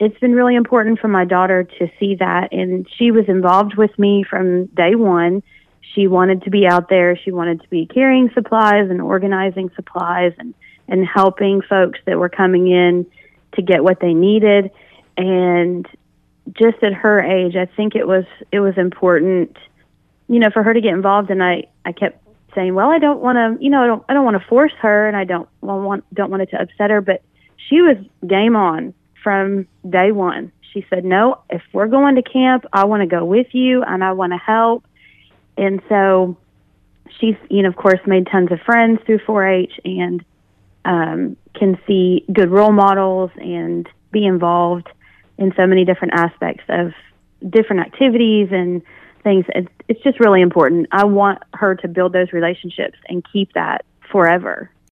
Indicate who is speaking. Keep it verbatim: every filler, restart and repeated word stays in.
Speaker 1: it's been really important for my daughter to see that, and she was involved with me from day one. She wanted to be out there. She wanted to be carrying supplies and organizing supplies and, and helping folks that were coming in to get what they needed. And just at her age, I think it was it was important, you know, for her to get involved. And I, I kept saying, well, I don't want to, you know, I don't I don't want to force her, and I don't want don't want it to upset her. But she was game on from day one. She said, no, if we're going to camp, I want to go with you and I want to help. And so she's, you know, of course, made tons of friends through four H and um, can see good role models and be involved in so many different aspects of different activities and things. It's just really important. I want her to build those relationships and keep that forever.